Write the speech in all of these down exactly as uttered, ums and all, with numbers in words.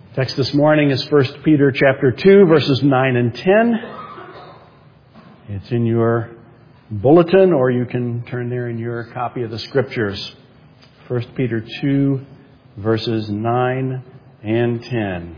Text this morning is First Peter chapter two, verses nine and ten. It's in your bulletin, or you can turn there in your copy of the Scriptures. First Peter two, verses nine and ten.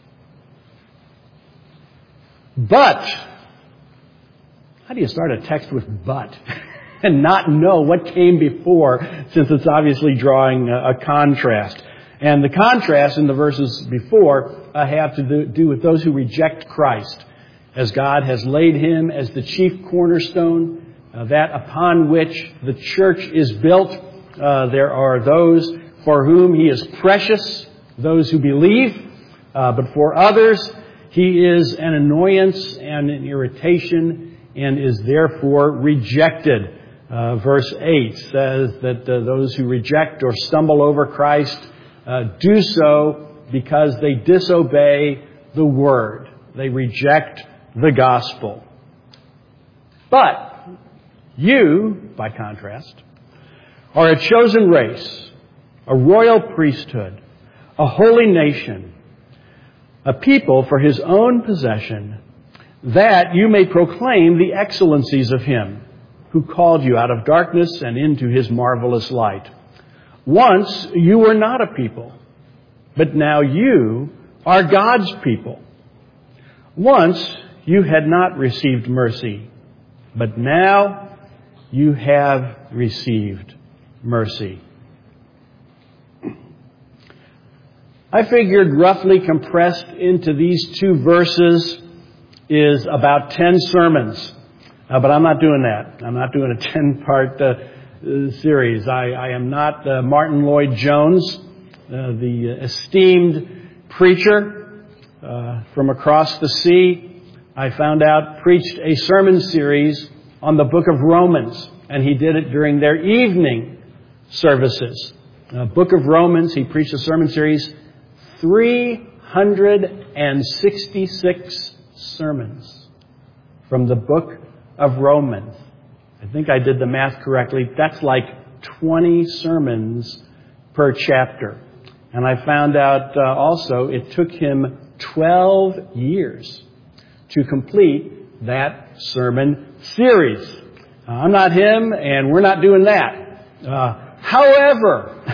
But, how do you start a text with but and not know what came before, since it's obviously drawing a, a contrast? And the contrast in the verses before uh, have to do, do with those who reject Christ, as God has laid him as the chief cornerstone, uh, that upon which the church is built. Uh, there are those for whom he is precious, those who believe, uh, but for others he is an annoyance and an irritation and is therefore rejected. Uh, verse eight says that uh, those who reject or stumble over Christ Uh, do so because they disobey the Word. They reject the gospel. But you, by contrast, are a chosen race, a royal priesthood, a holy nation, a people for his own possession, that you may proclaim the excellencies of him who called you out of darkness and into his marvelous light. Once you were not a people, but now you are God's people. Once you had not received mercy, but now you have received mercy. I figured roughly compressed into these two verses is about ten sermons. Uh, but I'm not doing that. I'm not doing a ten-part uh, series. I, I am not uh, Martin Lloyd-Jones, uh, the esteemed preacher uh, from across the sea. I found out preached a sermon series on the book of Romans, and he did it during their evening services. Uh, book of Romans, he preached a sermon series, three hundred sixty-six sermons from the book of Romans. I think I did the math correctly. That's like twenty sermons per chapter. And I found out uh, also it took him twelve years to complete that sermon series. Uh, I'm not him, and we're not doing that. Uh, however,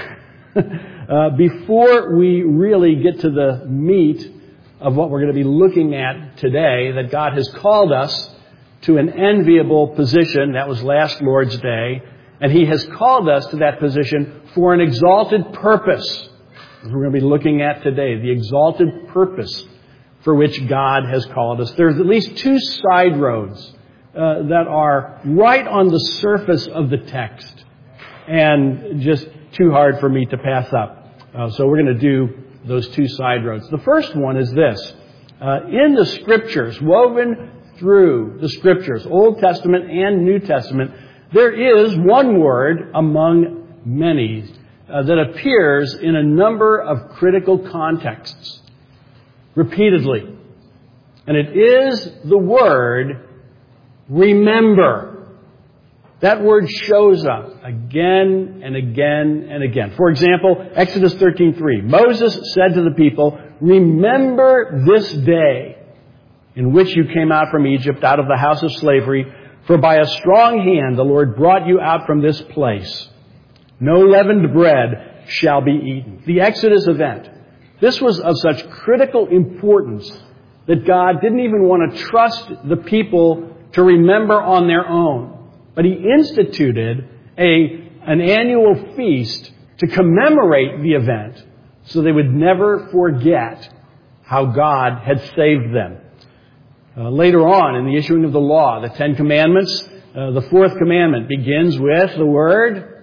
uh, before we really get to the meat of what we're going to be looking at today, that God has called us to an enviable position. That was last Lord's Day. And he has called us to that position for an exalted purpose. As we're going to be looking at today, the exalted purpose for which God has called us. There's at least two side roads uh, that are right on the surface of the text and just too hard for me to pass up. Uh, so we're going to do those two side roads. The first one is this. Uh, in the Scriptures, woven through the Scriptures, Old Testament and New Testament, there is one word among many uh, that appears in a number of critical contexts repeatedly. And it is the word remember. That word shows up again and again and again. For example, Exodus thirteen three. Moses said to the people, "Remember this day in which you came out from Egypt, out of the house of slavery, for by a strong hand the Lord brought you out from this place. No leavened bread shall be eaten." The Exodus event. This was of such critical importance that God didn't even want to trust the people to remember on their own. But he instituted a, an annual feast to commemorate the event so they would never forget how God had saved them. Uh, later on, in the issuing of the law, the Ten Commandments, uh, the fourth commandment begins with the word,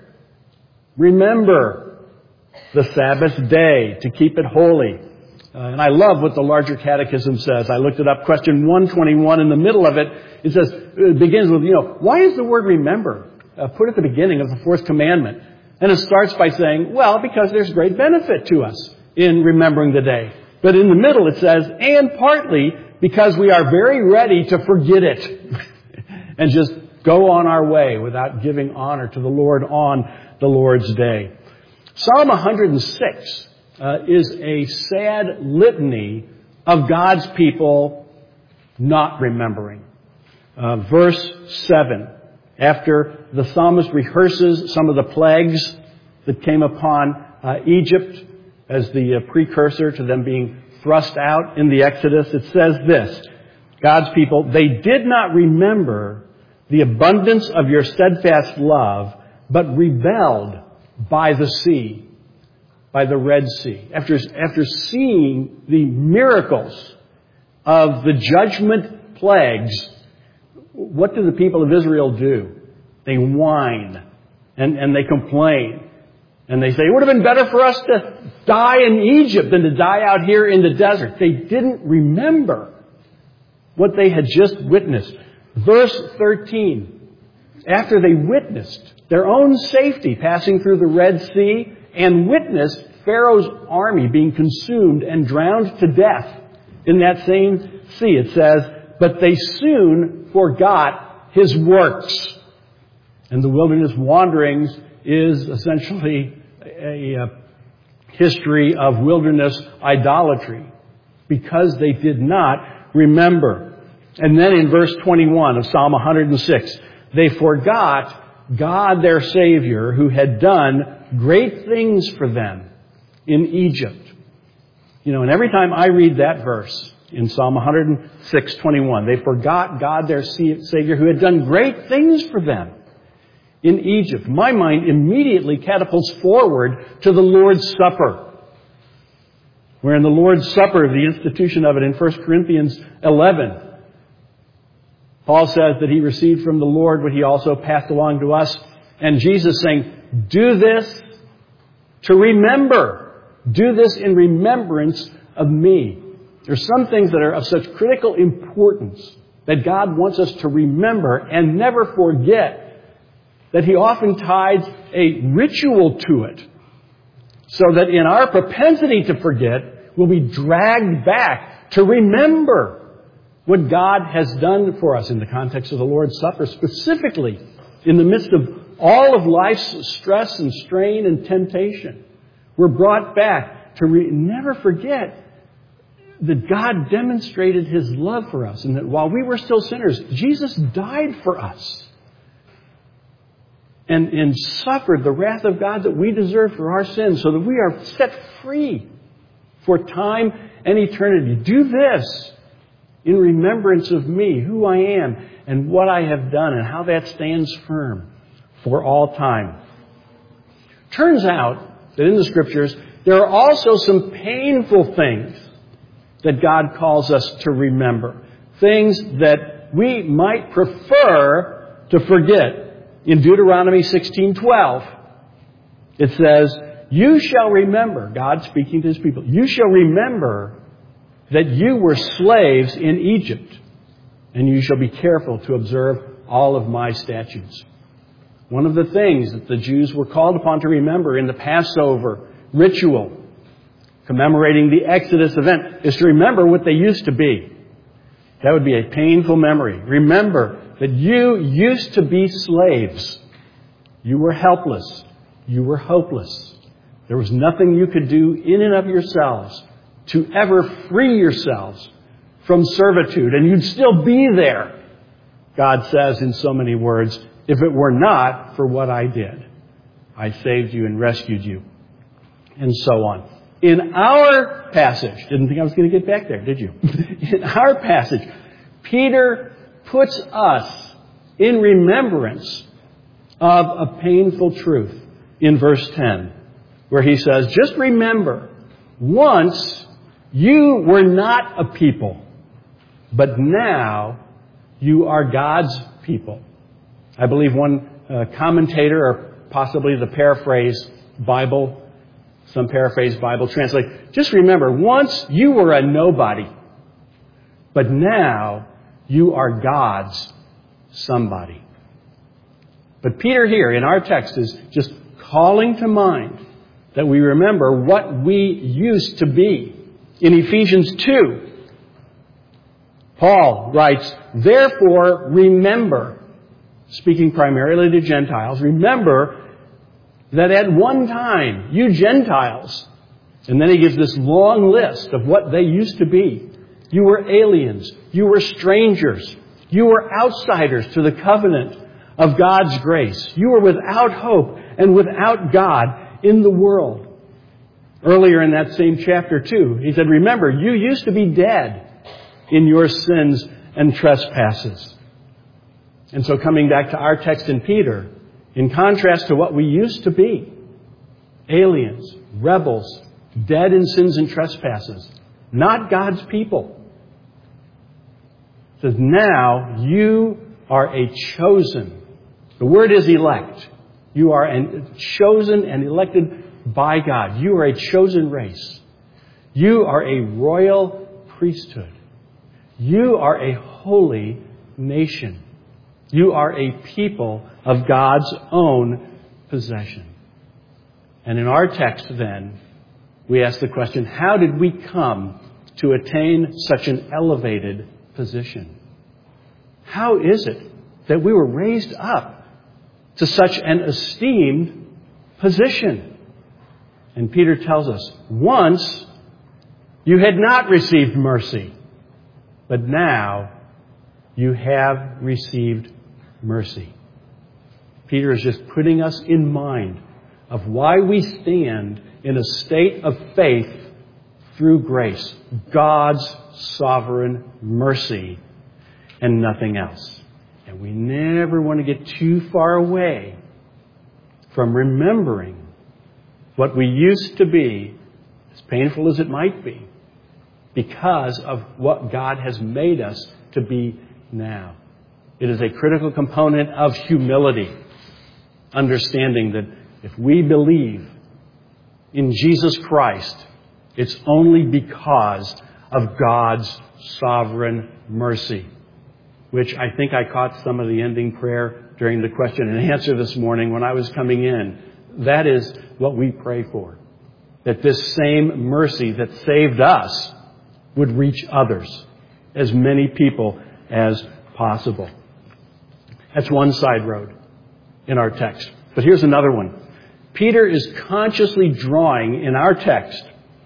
remember the Sabbath day to keep it holy. Uh, and I love what the larger catechism says. I looked it up, question one twenty-one. In the middle of it, it says, it begins with, you know, why is the word remember uh, put at the beginning of the fourth commandment? And it starts by saying, well, because there's great benefit to us in remembering the day. But in the middle it says, and partly because we are very ready to forget it and just go on our way without giving honor to the Lord on the Lord's day. Psalm one hundred six uh, is a sad litany of God's people not remembering. Uh, verse seven, after the psalmist rehearses some of the plagues that came upon uh, Egypt as the uh, precursor to them being thrust out in the Exodus, it says this, God's people, they did not remember the abundance of your steadfast love, but rebelled by the sea, by the Red Sea. After, after seeing the miracles of the judgment plagues, what do the people of Israel do? They whine and, and they complain. And they say, it would have been better for us to die in Egypt than to die out here in the desert. They didn't remember what they had just witnessed. Verse thirteen, after they witnessed their own safety passing through the Red Sea and witnessed Pharaoh's army being consumed and drowned to death in that same sea, it says, but they soon forgot his works. And the wilderness wanderings is essentially a, a history of wilderness idolatry because they did not remember. And then in verse twenty-one of Psalm one hundred six, they forgot God their Savior who had done great things for them in Egypt. You know, and every time I read that verse in Psalm one hundred six, twenty-one, they forgot God their Savior who had done great things for them in Egypt. My mind immediately catapults forward to the Lord's Supper. Where in the Lord's Supper, the institution of it in First Corinthians eleven, Paul says that he received from the Lord what he also passed along to us. And Jesus saying, do this to remember. Do this in remembrance of me. There's some things that are of such critical importance that God wants us to remember and never forget, that he often ties a ritual to it, so that in our propensity to forget, we'll be dragged back to remember what God has done for us in the context of the Lord's Supper, specifically in the midst of all of life's stress and strain and temptation. We're brought back to re- never forget that God demonstrated his love for us, and that while we were still sinners, Jesus died for us and, and suffered the wrath of God that we deserve for our sins, so that we are set free for time and eternity. Do this in remembrance of me, who I am, and what I have done, and how that stands firm for all time. Turns out that in the Scriptures, there are also some painful things that God calls us to remember. Things that we might prefer to forget. In Deuteronomy sixteen twelve, it says, you shall remember, God speaking to his people, you shall remember that you were slaves in Egypt, and you shall be careful to observe all of my statutes. One of the things that the Jews were called upon to remember in the Passover ritual, commemorating the Exodus event, is to remember what they used to be. That would be a painful memory. Remember that you used to be slaves. You were helpless. You were hopeless. There was nothing you could do in and of yourselves to ever free yourselves from servitude. And you'd still be there, God says in so many words, if it were not for what I did. I saved you and rescued you. And so on. In our passage, didn't think I was going to get back there, did you? In our passage, Peter puts us in remembrance of a painful truth in verse ten, where he says, just remember, once you were not a people, but now you are God's people. I believe one uh, commentator, or possibly the paraphrase Bible, some paraphrase Bible translate, just remember, once you were a nobody, but now you are God's somebody. But Peter here in our text is just calling to mind that we remember what we used to be. In Ephesians two, Paul writes, therefore remember, speaking primarily to Gentiles, remember that at one time, you Gentiles, And then he gives this long list of what they used to be. You were aliens. You were strangers. You were outsiders to the covenant of God's grace. You were without hope and without God in the world. Earlier in that same chapter too, he said, remember, you used to be dead in your sins and trespasses. And so coming back to our text in Peter, in contrast to what we used to be, aliens, rebels, dead in sins and trespasses, not God's people. It says, now you are a chosen. The word is elect. You are an, chosen and elected by God. You are a chosen race. You are a royal priesthood. You are a holy nation. You are a people of God's own possession. And in our text then, we ask the question, how did we come to attain such an elevated position? How is it that we were raised up to such an esteemed position? And Peter tells us, once you had not received mercy, but now you have received mercy. Peter is just putting us in mind of why we stand in a state of faith through grace, God's sovereign mercy, and nothing else. And we never want to get too far away from remembering what we used to be, as painful as it might be, because of what God has made us to be now. It is a critical component of humility, understanding that if we believe in Jesus Christ, it's only because of God's sovereign mercy, which I think I caught some of the ending prayer during the question and answer this morning when I was coming in. That is what we pray for, that this same mercy that saved us would reach others, as many people as possible. That's one side road in our text. But here's another one. Peter is consciously drawing in our text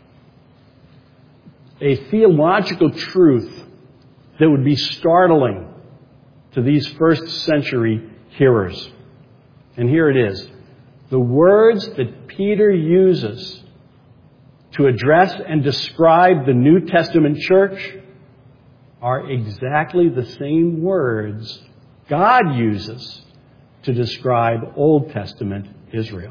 a theological truth that would be startling to these first century hearers. And here it is. The words that Peter uses to address and describe the New Testament church are exactly the same words God uses to describe Old Testament Israel.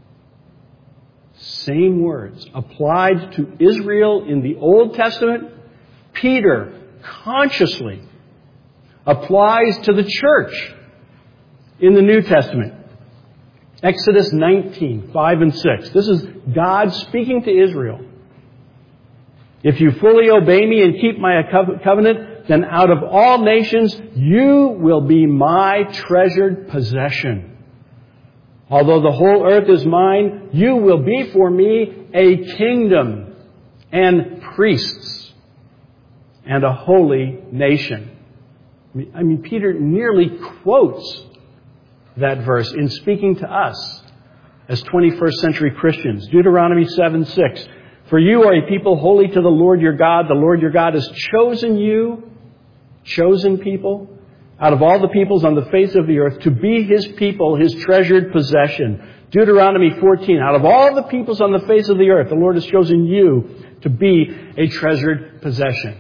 Same words applied to Israel in the Old Testament, Peter consciously applies to the church in the New Testament. Exodus nineteen, five and six. This is God speaking to Israel. If you fully obey me and keep my covenant, then out of all nations you will be my treasured possession. Although the whole earth is mine, you will be for me a kingdom and priests and a holy nation. I mean, Peter nearly quotes that verse in speaking to us as twenty-first century Christians. Deuteronomy seven six. For you are a people holy to the Lord your God. The Lord your God has chosen you, chosen people, out of all the peoples on the face of the earth to be His people, His treasured possession. Deuteronomy fourteen. Out of all the peoples on the face of the earth, the Lord has chosen you to be a treasured possession.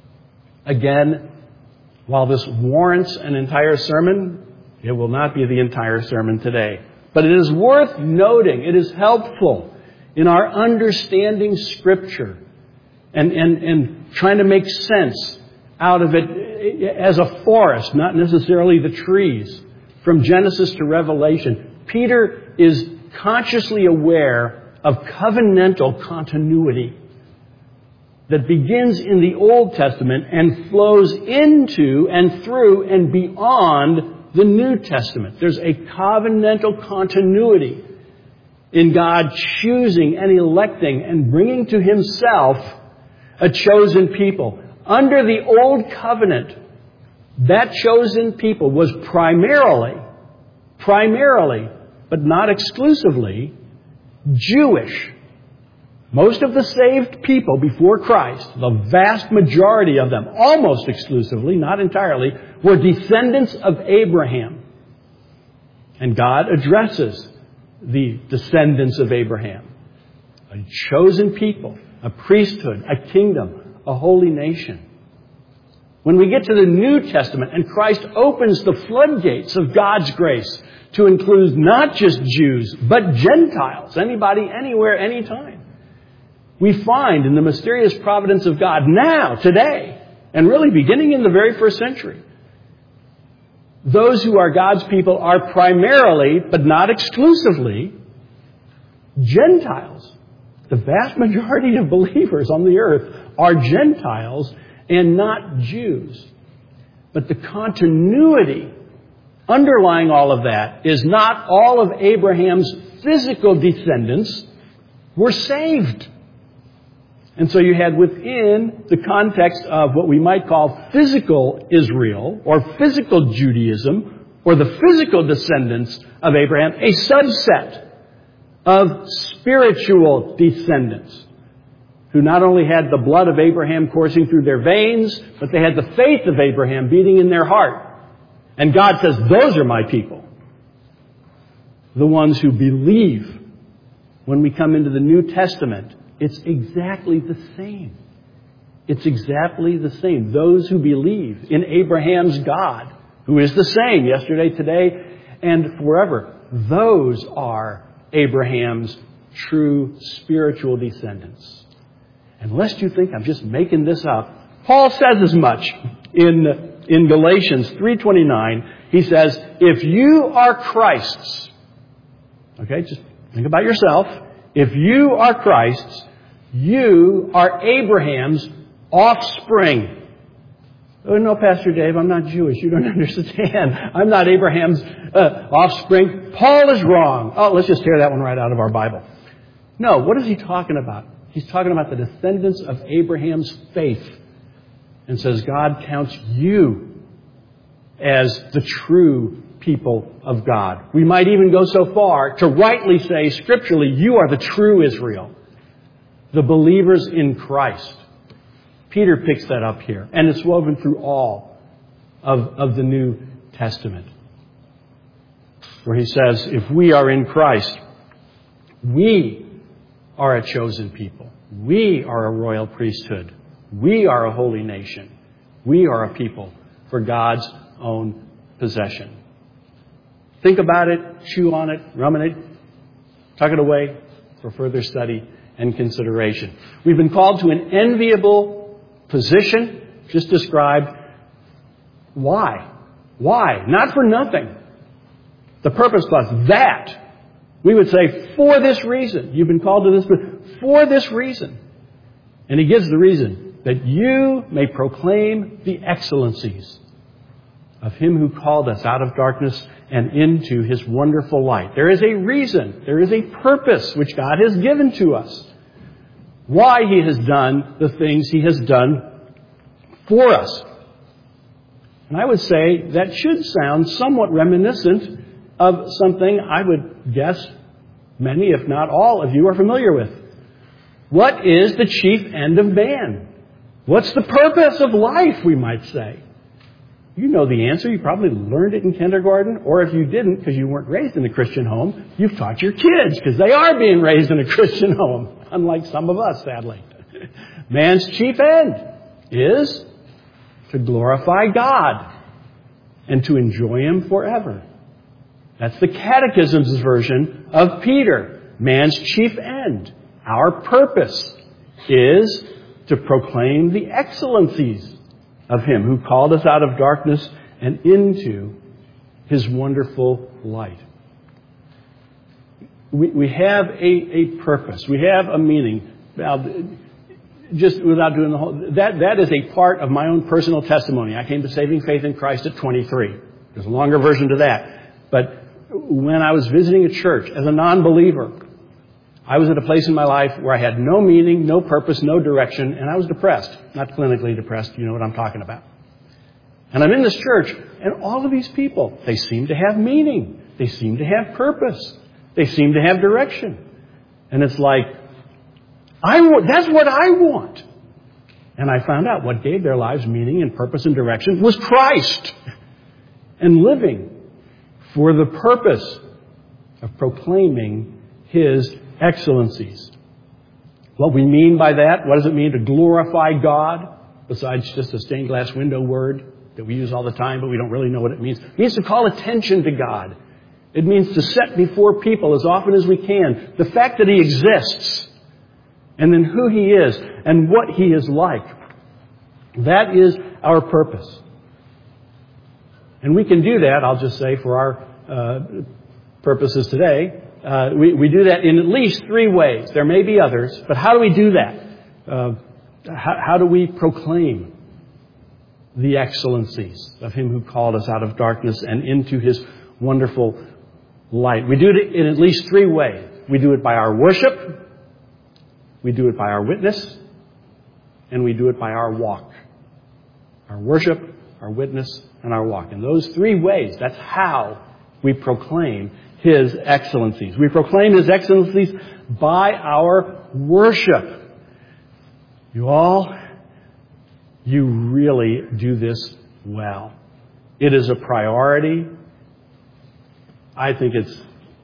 Again, while this warrants an entire sermon, it will not be the entire sermon today. But it is worth noting, it is helpful in our understanding Scripture and, and, and trying to make sense out of it as a forest, not necessarily the trees. From Genesis to Revelation, Peter is consciously aware of covenantal continuity that begins in the Old Testament and flows into and through and beyond the New Testament. There's a covenantal continuity in God choosing and electing and bringing to Himself a chosen people. Under the Old Covenant, that chosen people was primarily, primarily, but not exclusively, Jewish. Most of the saved people before Christ, the vast majority of them, almost exclusively, not entirely, were descendants of Abraham. And God addresses the descendants of Abraham. A chosen people, a priesthood, a kingdom, a holy nation. When we get to the New Testament and Christ opens the floodgates of God's grace to include not just Jews, but Gentiles, anybody, anywhere, anytime, we find in the mysterious providence of God now, today, and really beginning in the very first century, those who are God's people are primarily, but not exclusively, Gentiles. The vast majority of believers on the earth are Gentiles and not Jews. But the continuity underlying all of that is not all of Abraham's physical descendants were saved. And so you had within the context of what we might call physical Israel or physical Judaism or the physical descendants of Abraham, a subset of spiritual descendants who not only had the blood of Abraham coursing through their veins, but they had the faith of Abraham beating in their heart. And God says, those are my people. The ones who believe. When we come into the New Testament, it's exactly the same. It's exactly the same. Those who believe in Abraham's God, who is the same yesterday, today, and forever, those are Abraham's true spiritual descendants. And lest you think I'm just making this up, Paul says as much in, in Galatians three twenty-nine. He says, if you are Christ's, okay, just think about yourself. If you are Christ's, you are Abraham's offspring. Oh, no, Pastor Dave, I'm not Jewish. You don't understand. I'm not Abraham's uh, offspring. Paul is wrong. Oh, let's just tear that one right out of our Bible. No, what is he talking about? He's talking about the descendants of Abraham's faith. And says God counts you as the true people of God. We might even go so far to rightly say scripturally, you are the true Israel. The believers in Christ. Peter picks that up here. And it's woven through all of, of the New Testament. Where he says, if we are in Christ, we are a chosen people. We are a royal priesthood. We are a holy nation. We are a people for God's own possession. Think about it, chew on it, ruminate, tuck it away for further study and consideration. We've been called to an enviable position, just described. Why? Why? Not for nothing. The purpose clause, that. We would say, for this reason. You've been called to this, for this reason. And he gives the reason. That you may proclaim the excellencies of Him who called us out of darkness and into His wonderful light. There is a reason. There is a purpose which God has given to us. Why He has done the things He has done for us. And I would say that should sound somewhat reminiscent of something I would guess many, if not all of you are familiar with. What is the chief end of man? What's the purpose of life, we might say? You know the answer. You probably learned it in kindergarten. Or if you didn't, because you weren't raised in a Christian home, you've taught your kids, because they are being raised in a Christian home, unlike some of us, sadly. Man's chief end is to glorify God and to enjoy Him forever. That's the Catechism's version of Peter. Man's chief end, our purpose, is to proclaim the excellencies of Him who called us out of darkness and into His wonderful light. We, we have a, a purpose. We have a meaning. Now, just without doing the whole... That, that is a part of my own personal testimony. I came to saving faith in Christ at twenty-three. There's a longer version to that. But when I was visiting a church as a non-believer, I was at a place in my life where I had no meaning, no purpose, no direction, and I was depressed. Not clinically depressed, you know what I'm talking about. And I'm in this church, and all of these people, they seem to have meaning. They seem to have purpose. They seem to have direction. And it's like, I want, that's what I want. And I found out what gave their lives meaning and purpose and direction was Christ. And living for the purpose of proclaiming His excellencies. What we mean by that, what does it mean to glorify God? Besides just a stained glass window word that we use all the time, but we don't really know what it means. It means to call attention to God. It means to set before people as often as we can the fact that He exists, and then who He is, and what He is like. That is our purpose. And we can do that, I'll just say, for our uh, purposes today. Uh, we, we do that in at least three ways. There may be others, but how do we do that? Uh, how, how do we proclaim the excellencies of Him who called us out of darkness and into His wonderful light? We do it in at least three ways. We do it by our worship, we do it by our witness, and we do it by our walk. Our worship, our witness, and our walk. In those three ways, that's how we proclaim His excellencies. We proclaim His excellencies by our worship. You all, you really do this well. It is a priority. I think it's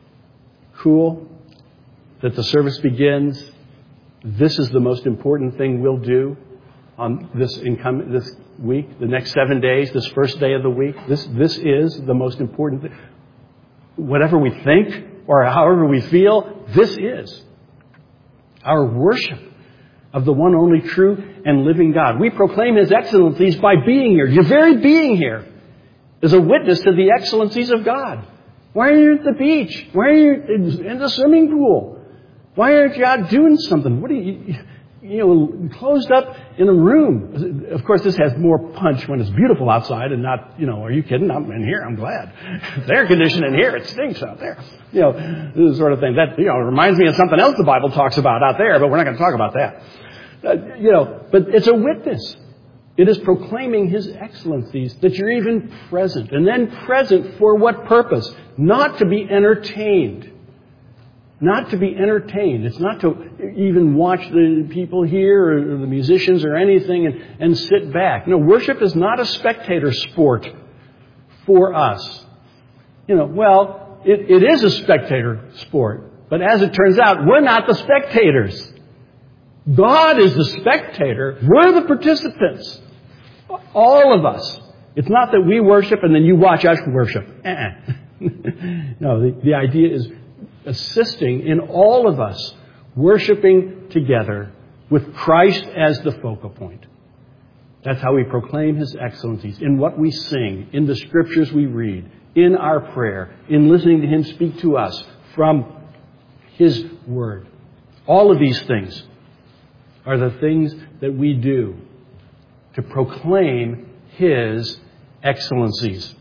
cool that the service begins. This is the most important thing we'll do on this income, this week, the next seven days, this first day of the week. This, this is the most important thing. Whatever we think or however we feel, this is our worship of the one only true and living God. We proclaim His excellencies by being here. Your very being here is a witness to the excellencies of God. Why are you at the beach? Why are you in the swimming pool? Why aren't you out doing something? What are you, you know, closed up in a room? Of course, this has more punch when it's beautiful outside and not, you know, are you kidding? I'm in here. I'm glad. It's air conditioned in here. It stinks out there. You know, this sort of thing. That, you know, reminds me of something else the Bible talks about out there, but we're not going to talk about that. Uh, you know, but it's a witness. It is proclaiming His excellencies that you're even present. And then present for what purpose? Not to be entertained. Not to be entertained. It's not to even watch the people here or the musicians or anything and, and sit back. No, worship is not a spectator sport for us. You know, well, it, it is a spectator sport. But as it turns out, we're not the spectators. God is the spectator. We're the participants. All of us. It's not that we worship and then you watch us worship. Uh-uh. No, the, the idea is assisting in all of us worshiping together with Christ as the focal point. That's how we proclaim His excellencies, in what we sing, in the scriptures we read, in our prayer, in listening to Him speak to us from His Word. All of these things are the things that we do to proclaim His excellencies.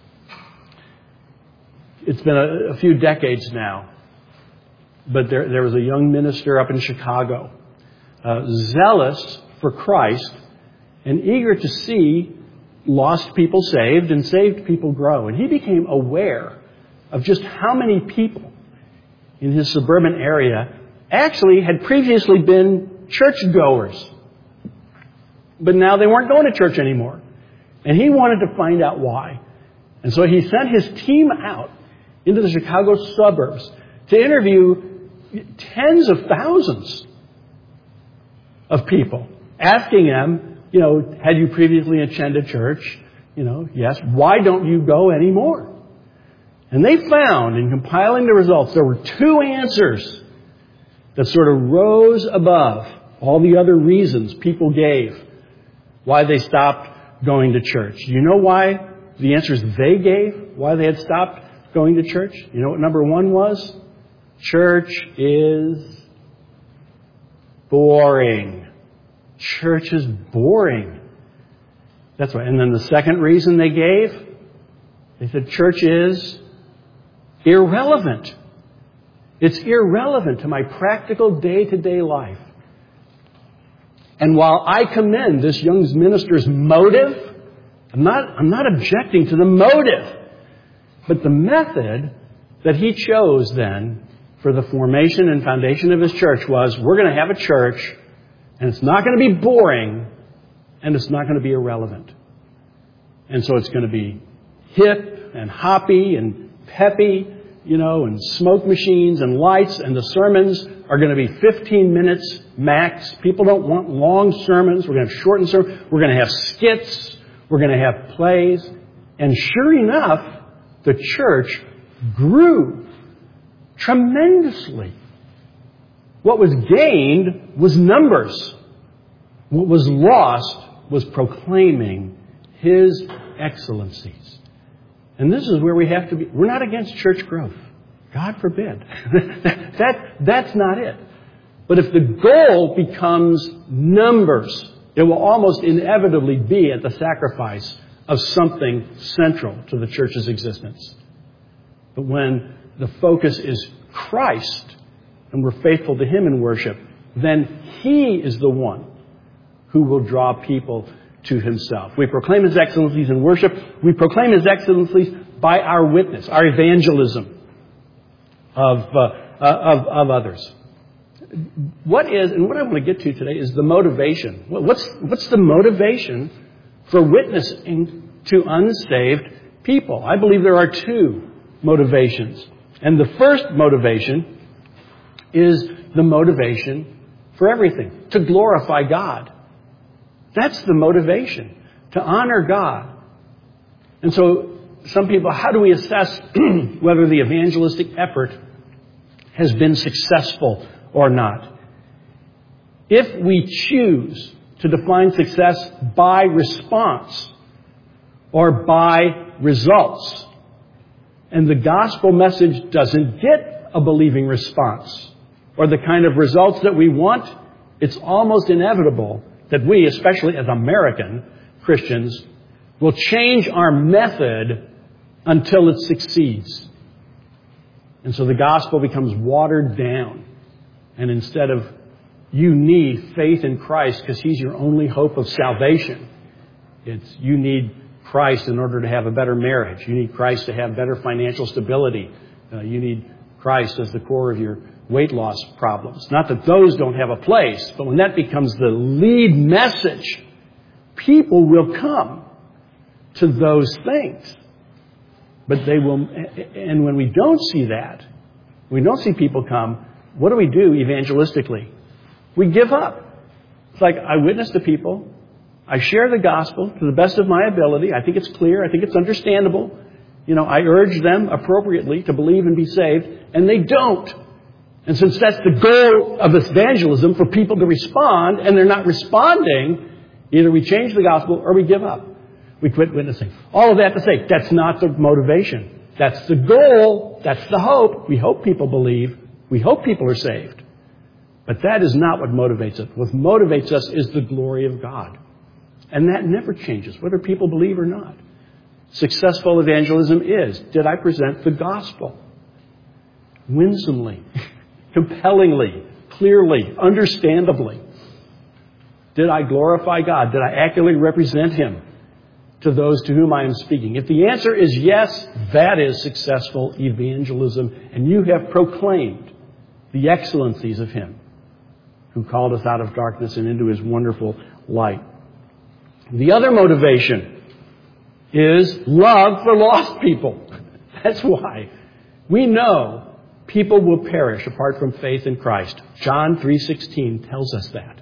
It's been a, a few decades now, but there, there was a young minister up in Chicago, uh, zealous for Christ and eager to see lost people saved and saved people grow. And he became aware of just how many people in his suburban area actually had previously been churchgoers, but now they weren't going to church anymore. And he wanted to find out why. And so he sent his team out into the Chicago suburbs to interview tens of thousands of people, asking them, you know, had you previously attended church? You know, yes. Why don't you go anymore? And they found, in compiling the results, there were two answers that sort of rose above all the other reasons people gave why they stopped going to church. You know why the answers they gave, why they had stopped going to church? You know what number one was? Church is boring. Church is boring. That's right. And then the second reason they gave, they said church is irrelevant. It's irrelevant to my practical day-to-day life. And while I commend this young minister's motive, I'm not, I'm not objecting to the motive, but the method that he chose then for the formation and foundation of his church was, we're going to have a church, and it's not going to be boring, and it's not going to be irrelevant. And so it's going to be hip and hoppy and peppy, you know, and smoke machines and lights, and the sermons are going to be fifteen minutes max. People don't want long sermons. We're going to have shortened sermons. We're going to have skits. We're going to have plays. And sure enough, the church grew tremendously. What was gained was numbers. What was lost was proclaiming his excellencies. And this is where we have to be. We're not against church growth. God forbid. that, that's not it. But if the goal becomes numbers, it will almost inevitably be at the sacrifice of something central to the church's existence. But when the focus is Christ and we're faithful to him in worship, then he is the one who will draw people to himself. We proclaim his excellencies in worship. We proclaim his excellencies by our witness, our evangelism of, uh, of, of others. What is, and what I want to get to today is the motivation. What's, what's the motivation for witnessing to unsaved people? I believe there are two motivations. And the first motivation is the motivation for everything, to glorify God. That's the motivation, to honor God. And so some people, how do we assess whether the evangelistic effort has been successful or not? If we choose to define success by response or by results, and the gospel message doesn't get a believing response or the kind of results that we want, it's almost inevitable that we, especially as American Christians, will change our method until it succeeds. And so the gospel becomes watered down. And instead of, you need faith in Christ because he's your only hope of salvation, it's you need Christ in order to have a better marriage. You need Christ to have better financial stability. Uh, you need Christ as the core of your weight loss problems. Not that those don't have a place, but when that becomes the lead message, people will come to those things. But they will, and when we don't see that, we don't see people come, what do we do evangelistically? We give up. It's like, I witness to people. I share the gospel to the best of my ability. I think it's clear. I think it's understandable. You know, I urge them appropriately to believe and be saved, and they don't. And since that's the goal of evangelism, for people to respond, and they're not responding, either we change the gospel or we give up. We quit witnessing. All of that to say, that's not the motivation. That's the goal. That's the hope. We hope people believe. We hope people are saved. But that is not what motivates us. What motivates us is the glory of God. And that never changes, whether people believe or not. Successful evangelism is, did I present the gospel winsomely, compellingly, clearly, understandably? Did I glorify God? Did I accurately represent him to those to whom I am speaking? If the answer is yes, that is successful evangelism, and you have proclaimed the excellencies of him who called us out of darkness and into his wonderful light. The other motivation is love for lost people. That's why. We know people will perish apart from faith in Christ. John three sixteen tells us that.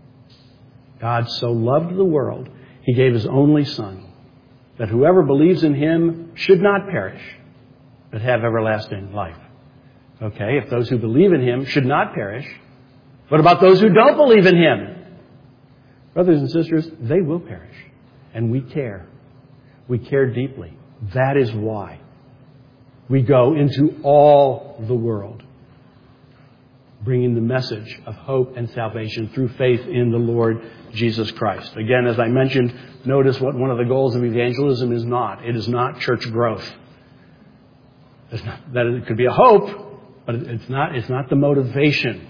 God so loved the world, he gave his only Son, that whoever believes in him should not perish, but have everlasting life. Okay, if those who believe in him should not perish, what about those who don't believe in him? Brothers and sisters, they will perish. And we care. We care deeply. That is why we go into all the world, bringing the message of hope and salvation through faith in the Lord Jesus Christ. Again, as I mentioned, notice what one of the goals of evangelism is not. It is not church growth. It's not, that it could be a hope, but it's not, it's not the motivation.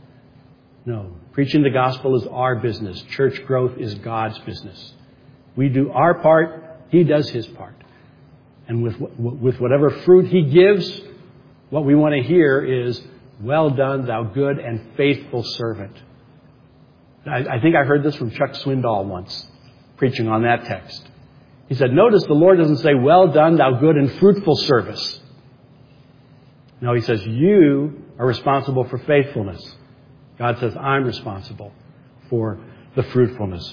No. Preaching the gospel is our business. Church growth is God's business. We do our part. He does his part. And with, with whatever fruit he gives, what we want to hear is, Well done, thou good and faithful servant. I, I think I heard this from Chuck Swindoll once, preaching on that text. He said, notice the Lord doesn't say, well done, thou good and fruitful service. No, he says, you are responsible for faithfulness. God says, I'm responsible for the fruitfulness.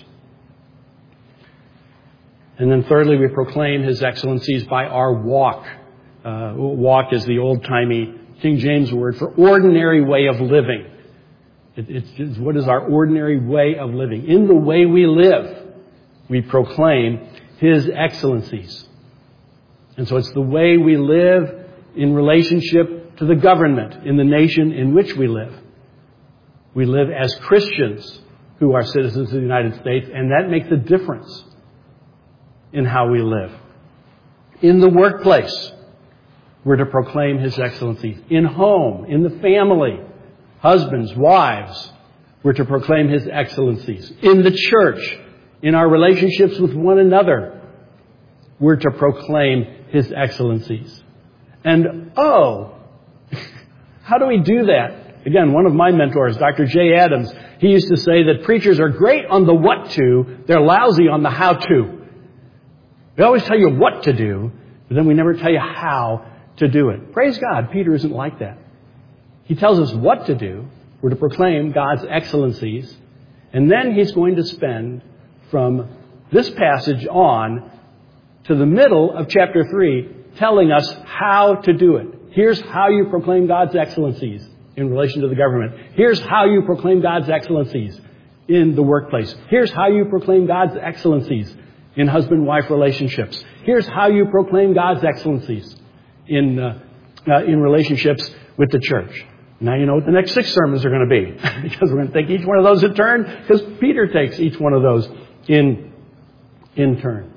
And then thirdly, we proclaim His excellencies by our walk. Uh, walk is the old-timey King James word for ordinary way of living. It, it's, it's what is our ordinary way of living. In the way we live, we proclaim His excellencies. And so it's the way we live in relationship to the government in the nation in which we live. We live as Christians who are citizens of the United States, and that makes a difference in how we live. In the workplace, we're to proclaim His excellencies. In home, in the family, husbands, wives, we're to proclaim His excellencies. In the church, in our relationships with one another, we're to proclaim His excellencies. And oh, how do we do that? Again, one of my mentors, Doctor Jay Adams, he used to say that preachers are great on the what to, they're lousy on the how to. We always tell you what to do, but then we never tell you how to do it. Praise God, Peter isn't like that. He tells us what to do. We're to proclaim God's excellencies. And then he's going to spend from this passage on to the middle of chapter three telling us how to do it. Here's how you proclaim God's excellencies in relation to the government. Here's how you proclaim God's excellencies in the workplace. Here's how you proclaim God's excellencies in husband-wife relationships. Here's how you proclaim God's excellencies in uh, uh, in relationships with the church. Now you know what the next six sermons are going to be, because we're going to take each one of those in turn, because Peter takes each one of those in, in turn.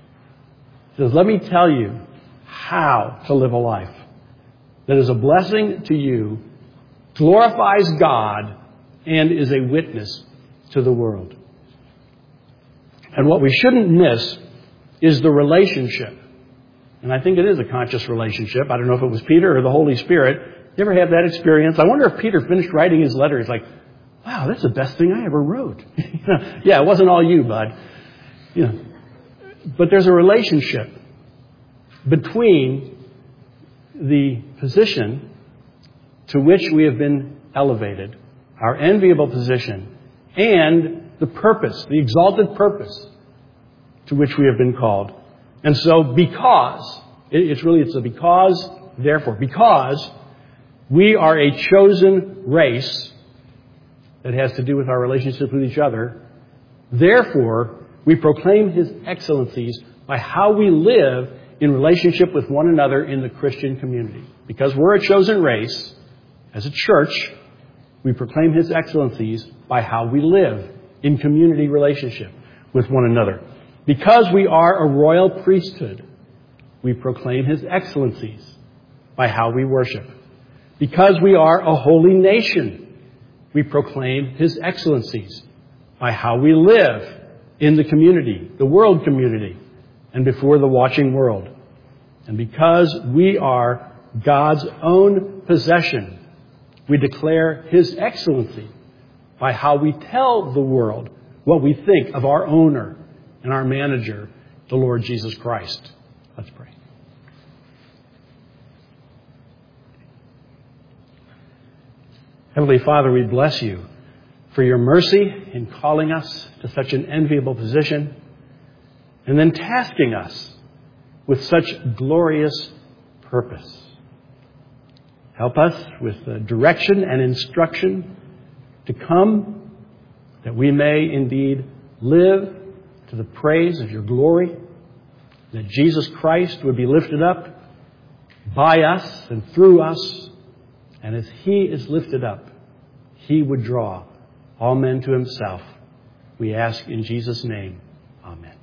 He says, let me tell you how to live a life that is a blessing to you, glorifies God, and is a witness to the world. And what we shouldn't miss is the relationship. And I think it is a conscious relationship. I don't know if it was Peter or the Holy Spirit. You ever have that experience? I wonder if Peter finished writing his letter. He's like, wow, that's the best thing I ever wrote. Yeah, it wasn't all you, bud. You know, but there's a relationship between the position to which we have been elevated, our enviable position, and the purpose, the exalted purpose to which we have been called. And so because, it's really, it's a because, therefore, because we are a chosen race that has to do with our relationship with each other, therefore, we proclaim His excellencies by how we live in relationship with one another in the Christian community. Because we're a chosen race, as a church, we proclaim His excellencies by how we live in community relationship with one another. Because we are a royal priesthood, we proclaim His excellencies by how we worship. Because we are a holy nation, we proclaim His excellencies by how we live in the community, the world community, and before the watching world. And because we are God's own possession, we declare His excellency by how we tell the world what we think of our owner and our manager, the Lord Jesus Christ. Let's pray. Heavenly Father, we bless You for Your mercy in calling us to such an enviable position and then tasking us with such glorious purpose. Help us with the direction and instruction to come, that we may indeed live to the praise of Your glory, that Jesus Christ would be lifted up by us and through us, and as He is lifted up, He would draw all men to Himself. We ask in Jesus' name. Amen.